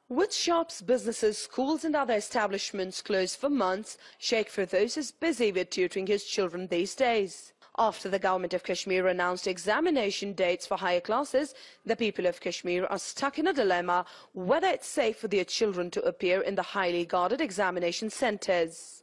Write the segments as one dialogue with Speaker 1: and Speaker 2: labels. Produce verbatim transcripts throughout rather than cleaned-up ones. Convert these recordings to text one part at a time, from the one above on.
Speaker 1: With shops, businesses, schools and other establishments closed for months, Sheikh Firdaus is busy with tutoring his children these days. After the government of Kashmir announced examination dates for higher classes, the people of Kashmir are stuck in a dilemma whether it's safe for their children to appear in the highly guarded examination centres.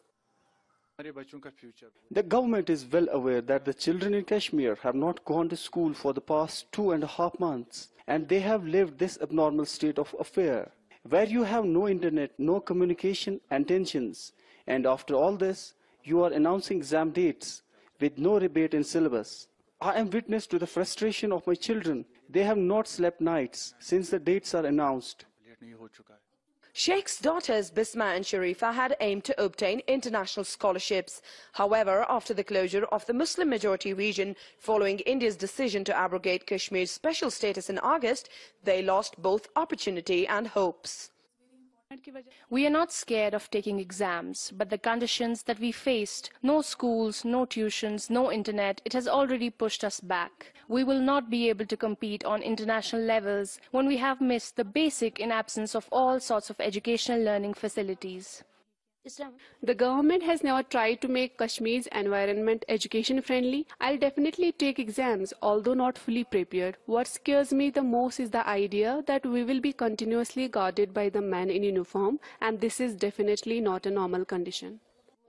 Speaker 2: The government is well aware that the children in Kashmir have not gone to school for the past two and a half months, and they have lived this abnormal state of affair, where you have no internet, no communication and tensions, and after all this, you are announcing exam dates with no rebate in syllabus. I am witness to the frustration of my children. They have not slept nights since the dates are announced.
Speaker 1: Sheikh's daughters Bisma and Sharifa had aimed to obtain international scholarships. However, after the closure of the Muslim majority region following India's decision to abrogate Kashmir's special status in August, they lost both opportunity and hopes.
Speaker 3: We are not scared of taking exams, but the conditions that we faced, no schools, no tuitions, no internet, it has already pushed us back. We will not be able to compete on international levels when we have missed the basic in absence of all sorts of educational learning facilities.
Speaker 4: The government has never tried to make Kashmir's environment education friendly. I'll definitely take exams, although not fully prepared. What scares me the most is the idea that we will be continuously guarded by the men in uniform, and this is definitely not a normal condition.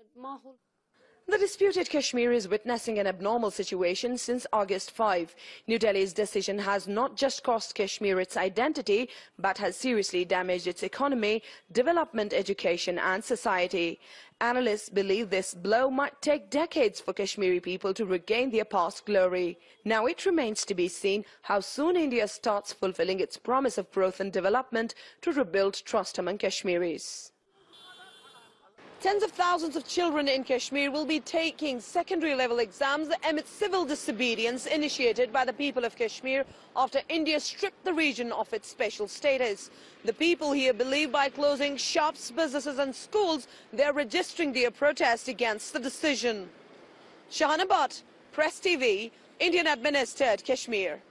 Speaker 1: The disputed Kashmir is witnessing an abnormal situation since August fifth. New Delhi's decision has not just cost Kashmir its identity, but has seriously damaged its economy, development, education and society. Analysts believe this blow might take decades for Kashmiri people to regain their past glory. Now it remains to be seen how soon India starts fulfilling its promise of growth and development to rebuild trust among Kashmiris. Tens of thousands of children in Kashmir will be taking secondary level exams amid civil disobedience initiated by the people of Kashmir after India stripped the region of its special status. The people here believe by closing shops, businesses and schools, they are registering their protest against the decision. Shahana Bhatt, Press T V, Indian administered Kashmir.